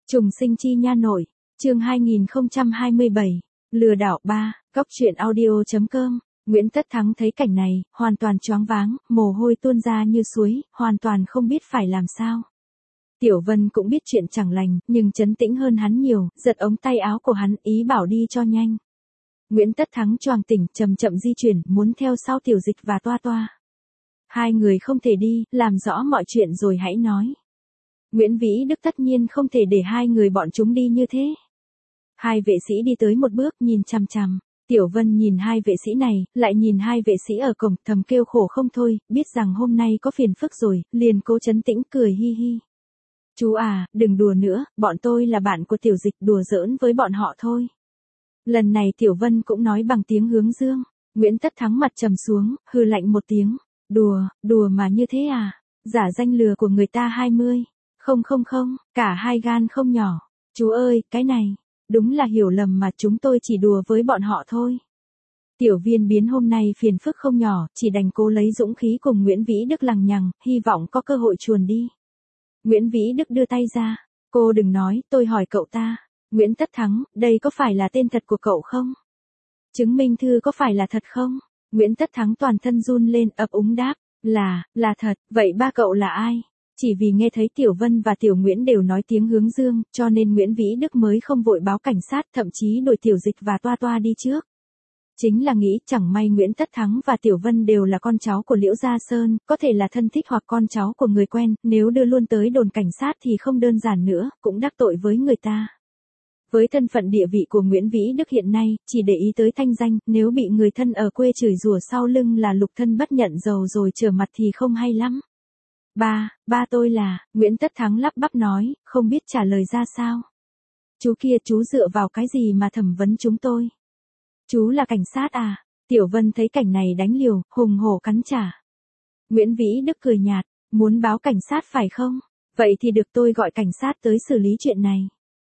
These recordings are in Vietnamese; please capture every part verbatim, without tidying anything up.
Trùng sinh chi nha nội, chương hai nghìn không trăm hai mươi bảy, lừa đảo ba, góc truyện audio.com. Nguyễn Tất Thắng thấy cảnh này, hoàn toàn choáng váng, mồ hôi tuôn ra như suối, hoàn toàn không biết phải làm sao. Tiểu Vân cũng biết chuyện chẳng lành, nhưng trấn tĩnh hơn hắn nhiều, giật ống tay áo của hắn, ý bảo đi cho nhanh. Nguyễn Tất Thắng choàng tỉnh, chậm chậm di chuyển, muốn theo sau Tiểu Dịch và Toa Toa. Hai người không thể đi, làm rõ mọi chuyện rồi hãy nói. Nguyễn Vĩ Đức tất nhiên không thể để hai người bọn chúng đi như thế. Hai vệ sĩ đi tới một bước, nhìn chằm chằm. Tiểu Vân nhìn hai vệ sĩ này, lại nhìn hai vệ sĩ ở cổng, thầm kêu khổ không thôi, biết rằng hôm nay có phiền phức rồi, liền cố trấn tĩnh cười hi hi. Chú à, đừng đùa nữa, bọn tôi là bạn của Tiểu Dịch, đùa giỡn với bọn họ thôi. Lần này Tiểu Vân cũng nói bằng tiếng hướng dương. Nguyễn Tất Thắng mặt trầm xuống, hừ lạnh một tiếng. Đùa, đùa mà như thế à? Giả danh lừa của người ta hai mươi. Không không không, cả hai gan không nhỏ. Chú ơi, cái này, đúng là hiểu lầm mà, chúng tôi chỉ đùa với bọn họ thôi. Tiểu Viên biến hôm nay phiền phức không nhỏ, chỉ đành cố lấy dũng khí cùng Nguyễn Vĩ Đức lằng nhằng, hy vọng có cơ hội chuồn đi. Nguyễn Vĩ Đức đưa tay ra. Cô đừng nói, tôi hỏi cậu ta. Nguyễn Tất Thắng, đây có phải là tên thật của cậu không? Chứng minh thư có phải là thật không? Nguyễn Tất Thắng toàn thân run lên, ấp úng đáp. Là, là thật, vậy ba cậu là ai? Chỉ vì nghe thấy Tiểu Vân và Tiểu Nguyễn đều nói tiếng hướng dương, cho nên Nguyễn Vĩ Đức mới không vội báo cảnh sát, thậm chí đổi Tiểu Dịch và Toa Toa đi trước. Chính là nghĩ chẳng may Nguyễn Tất Thắng và Tiểu Vân đều là con cháu của Liễu Gia Sơn, có thể là thân thích hoặc con cháu của người quen, nếu đưa luôn tới đồn cảnh sát thì không đơn giản nữa, cũng đắc tội với người ta. Với thân phận địa vị của Nguyễn Vĩ Đức hiện nay, chỉ để ý tới thanh danh, nếu bị người thân ở quê chửi rủa sau lưng là lục thân bất nhận dầu rồi trở mặt thì không hay lắm. Ba, ba tôi là, Nguyễn Tất Thắng lắp bắp nói, không biết trả lời ra sao. Chú kia, chú dựa vào cái gì mà thẩm vấn chúng tôi? Chú là cảnh sát à? Tiểu Vân thấy cảnh này đánh liều, hùng hổ cắn trả. Nguyễn Vĩ Đức cười nhạt, muốn báo cảnh sát phải không? Vậy thì được, tôi gọi cảnh sát tới xử lý chuyện này.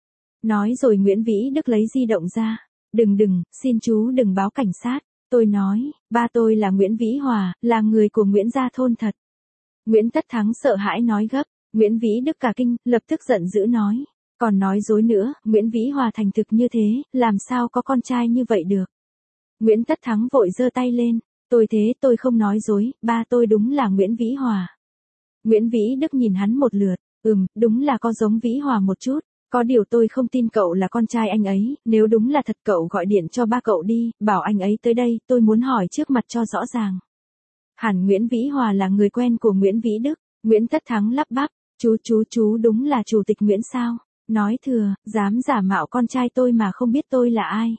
Nói rồi Nguyễn Vĩ Đức lấy di động ra. Đừng đừng, xin chú đừng báo cảnh sát. Tôi nói, ba tôi là Nguyễn Vĩ Hòa, là người của Nguyễn Gia Thôn thật. Nguyễn Tất Thắng sợ hãi nói gấp. Nguyễn Vĩ Đức cả kinh, lập tức giận dữ nói. Còn nói dối nữa, Nguyễn Vĩ Hòa thành thực như thế, làm sao có con trai như vậy được? Nguyễn Tất Thắng vội giơ tay lên. Tôi thế, tôi không nói dối, ba tôi đúng là Nguyễn Vĩ Hòa. Nguyễn Vĩ Đức nhìn hắn một lượt. Ừm, đúng là có giống Vĩ Hòa một chút. Có điều tôi không tin cậu là con trai anh ấy, nếu đúng là thật cậu gọi điện cho ba cậu đi, bảo anh ấy tới đây, tôi muốn hỏi trước mặt cho rõ ràng. Hẳn Nguyễn Vĩ Hòa là người quen của Nguyễn Vĩ Đức. Nguyễn Tất Thắng lắp bắp, chú chú chú đúng là chủ tịch Nguyễn sao? Nói thừa, dám giả mạo con trai tôi mà không biết tôi là ai.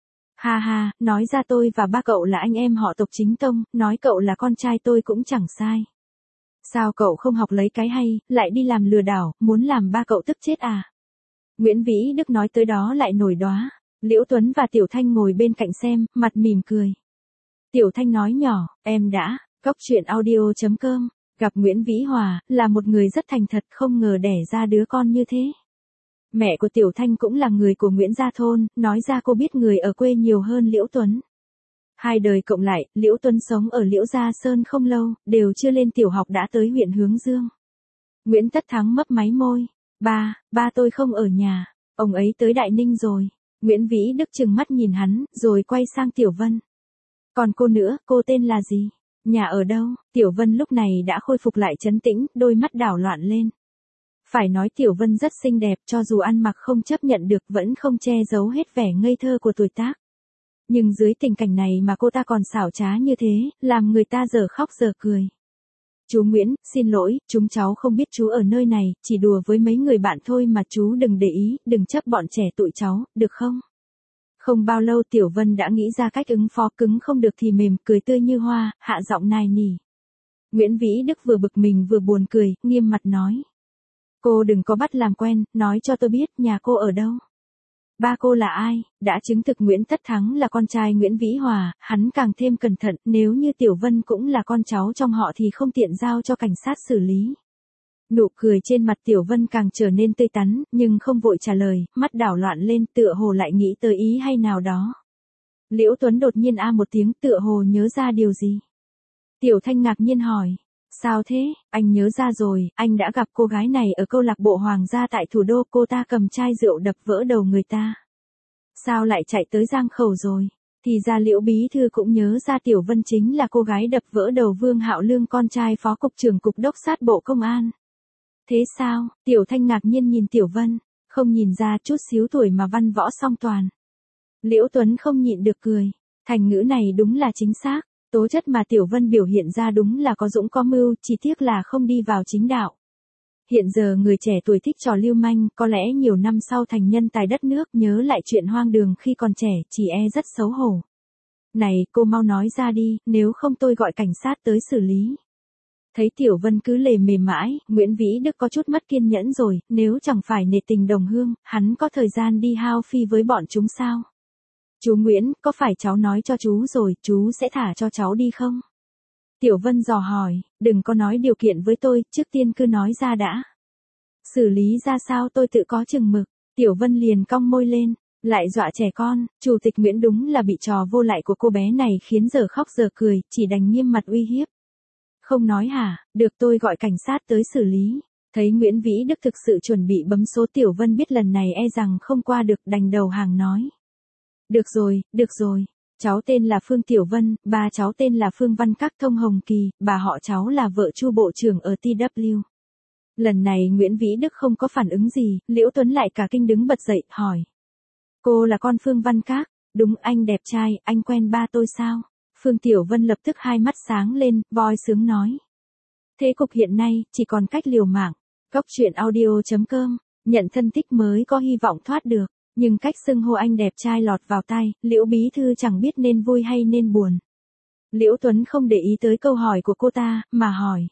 Ha ha, nói ra tôi và ba cậu là anh em họ tộc chính tông, nói cậu là con trai tôi cũng chẳng sai. Sao cậu không học lấy cái hay, lại đi làm lừa đảo, muốn làm ba cậu tức chết à? Nguyễn Vĩ Đức nói tới đó lại nổi đoá. Liễu Tuấn và Tiểu Thanh ngồi bên cạnh xem, mặt mỉm cười. Tiểu Thanh nói nhỏ, em đã, góc truyện audio.com, gặp Nguyễn Vĩ Hòa, là một người rất thành thật, không ngờ đẻ ra đứa con như thế. Mẹ của Tiểu Thanh cũng là người của Nguyễn Gia Thôn, nói ra cô biết người ở quê nhiều hơn Liễu Tuấn. Hai đời cộng lại, Liễu Tuấn sống ở Liễu Gia Sơn không lâu, đều chưa lên tiểu học đã tới huyện Hướng Dương. Nguyễn Tất Thắng mấp máy môi. Ba, ba tôi không ở nhà, ông ấy tới Đại Ninh rồi. Nguyễn Vĩ Đức trừng mắt nhìn hắn, rồi quay sang Tiểu Vân. Còn cô nữa, cô tên là gì? Nhà ở đâu? Tiểu Vân lúc này đã khôi phục lại trấn tĩnh, đôi mắt đảo loạn lên. Phải nói Tiểu Vân rất xinh đẹp, cho dù ăn mặc không chấp nhận được vẫn không che giấu hết vẻ ngây thơ của tuổi tác. Nhưng dưới tình cảnh này mà cô ta còn xảo trá như thế, làm người ta giờ khóc giờ cười. Chú Nguyễn, xin lỗi, chúng cháu không biết chú ở nơi này, chỉ đùa với mấy người bạn thôi mà chú đừng để ý, đừng chấp bọn trẻ tụi cháu, được không? Không bao lâu Tiểu Vân đã nghĩ ra cách ứng phó, cứng không được thì mềm, cười tươi như hoa, hạ giọng nài nỉ. Nguyễn Vĩ Đức vừa bực mình vừa buồn cười, nghiêm mặt nói. Cô đừng có bắt làm quen, nói cho tôi biết nhà cô ở đâu. Ba cô là ai? Đã chứng thực Nguyễn Tất Thắng là con trai Nguyễn Vĩ Hòa, hắn càng thêm cẩn thận, nếu như Tiểu Vân cũng là con cháu trong họ thì không tiện giao cho cảnh sát xử lý. Nụ cười trên mặt Tiểu Vân càng trở nên tươi tắn, nhưng không vội trả lời, mắt đảo loạn lên, tựa hồ lại nghĩ tới ý hay nào đó. Liễu Tuấn đột nhiên a một tiếng, tựa hồ nhớ ra điều gì. Tiểu Thanh ngạc nhiên hỏi, Sao thế, anh nhớ ra rồi, anh đã gặp cô gái này ở câu lạc bộ Hoàng gia tại thủ đô, cô ta cầm chai rượu đập vỡ đầu người ta. Sao lại chạy tới Giang Khẩu rồi? Thì ra Liễu bí thư cũng nhớ ra Tiểu Vân chính là cô gái đập vỡ đầu Vương Hạo Lương, con trai phó cục trưởng cục đốc sát bộ công an. Thế sao? Tiểu Thanh ngạc nhiên nhìn Tiểu Vân, không nhìn ra chút xíu tuổi mà văn võ song toàn. Liễu Tuấn không nhịn được cười, thành ngữ này đúng là chính xác, tố chất mà Tiểu Vân biểu hiện ra đúng là có dũng có mưu, chỉ tiếc là không đi vào chính đạo. Hiện giờ người trẻ tuổi thích trò lưu manh, có lẽ nhiều năm sau thành nhân tài đất nước, nhớ lại chuyện hoang đường khi còn trẻ, chỉ e rất xấu hổ. Này, cô mau nói ra đi, nếu không tôi gọi cảnh sát tới xử lý. Thấy Tiểu Vân cứ lề mề mãi, Nguyễn Vĩ Đức có chút mất kiên nhẫn rồi, nếu chẳng phải nể tình đồng hương, hắn có thời gian đi hao phi với bọn chúng sao? Chú Nguyễn, có phải cháu nói cho chú rồi, chú sẽ thả cho cháu đi không? Tiểu Vân dò hỏi, đừng có nói điều kiện với tôi, trước tiên cứ nói ra đã. Xử lý ra sao tôi tự có chừng mực. Tiểu Vân liền cong môi lên, lại dọa trẻ con. Chủ tịch Nguyễn đúng là bị trò vô lại của cô bé này khiến giờ khóc giờ cười, chỉ đành nghiêm mặt uy hiếp. Không nói hả, được tôi gọi cảnh sát tới xử lý. Thấy Nguyễn Vĩ Đức thực sự chuẩn bị bấm số, Tiểu Vân biết lần này e rằng không qua được, đành đầu hàng nói. Được rồi, được rồi. Cháu tên là Phương Tiểu Vân, ba cháu tên là Phương Văn Các Thông Hồng Kỳ, bà họ cháu là vợ Chu bộ trưởng ở tê vê. Lần này Nguyễn Vĩ Đức không có phản ứng gì, Liễu Tuấn lại cả kinh đứng bật dậy, hỏi. Cô là con Phương Văn Các? Đúng, anh đẹp trai, anh quen ba tôi sao? Phương Tiểu Vân lập tức hai mắt sáng lên, voi sướng nói. Thế cục hiện nay, chỉ còn cách liều mạng. Góc truyện audio chấm com, nhận thân tích mới có hy vọng thoát được. Nhưng cách xưng hô anh đẹp trai lọt vào tai, Liễu bí thư chẳng biết nên vui hay nên buồn. Liễu Tuấn không để ý tới câu hỏi của cô ta, mà hỏi.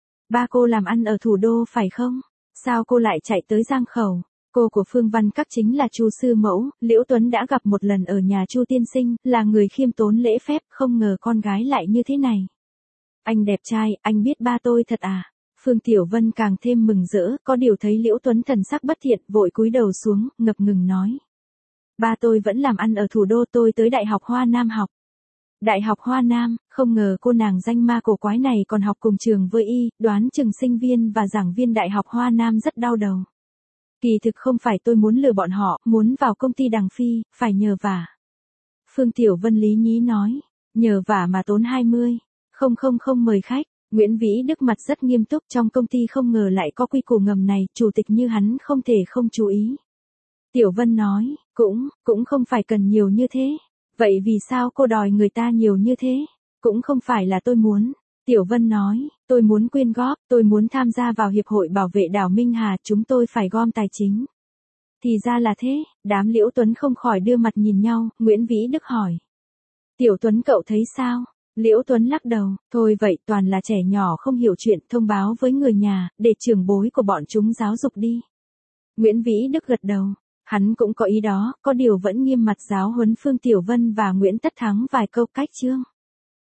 Ba cô làm ăn ở thủ đô phải không? Sao cô lại chạy tới Giang Khẩu? Cô của Phương Văn Các chính là Chu sư mẫu, Liễu Tuấn đã gặp một lần ở nhà Chu tiên sinh, là người khiêm tốn lễ phép, không ngờ con gái lại như thế này. Anh đẹp trai, anh biết ba tôi thật à? Phương Tiểu Vân càng thêm mừng rỡ, có điều thấy Liễu Tuấn thần sắc bất thiện, vội cúi đầu xuống, ngập ngừng nói. Ba tôi vẫn làm ăn ở thủ đô, tôi tới Đại học Hoa Nam học. Đại học Hoa Nam, không ngờ cô nàng danh ma cổ quái này còn học cùng trường với y, đoán chừng sinh viên và giảng viên Đại học Hoa Nam rất đau đầu. Kỳ thực không phải tôi muốn lừa bọn họ, muốn vào công ty Đằng Phi, phải nhờ vả. Phương Tiểu Vân lý nhí nói, nhờ vả mà tốn hai mươi. Không không không mời khách. Nguyễn Vĩ Đức mặt rất nghiêm túc, trong công ty không ngờ lại có quy củ ngầm này, chủ tịch như hắn không thể không chú ý. Tiểu Vân nói, cũng, cũng không phải cần nhiều như thế. Vậy vì sao cô đòi người ta nhiều như thế? Cũng không phải là tôi muốn. Tiểu Vân nói, tôi muốn quyên góp, tôi muốn tham gia vào Hiệp hội Bảo vệ đảo Minh Hà, chúng tôi phải gom tài chính. Thì ra là thế, đám Liễu Tuấn không khỏi đưa mặt nhìn nhau, Nguyễn Vĩ Đức hỏi. Tiểu Tuấn cậu thấy sao? Liễu Tuấn lắc đầu, thôi vậy toàn là trẻ nhỏ không hiểu chuyện, thông báo với người nhà, để trưởng bối của bọn chúng giáo dục đi. Nguyễn Vĩ Đức gật đầu, hắn cũng có ý đó, có điều vẫn nghiêm mặt giáo huấn Phương Tiểu Vân và Nguyễn Tất Thắng vài câu cách chương.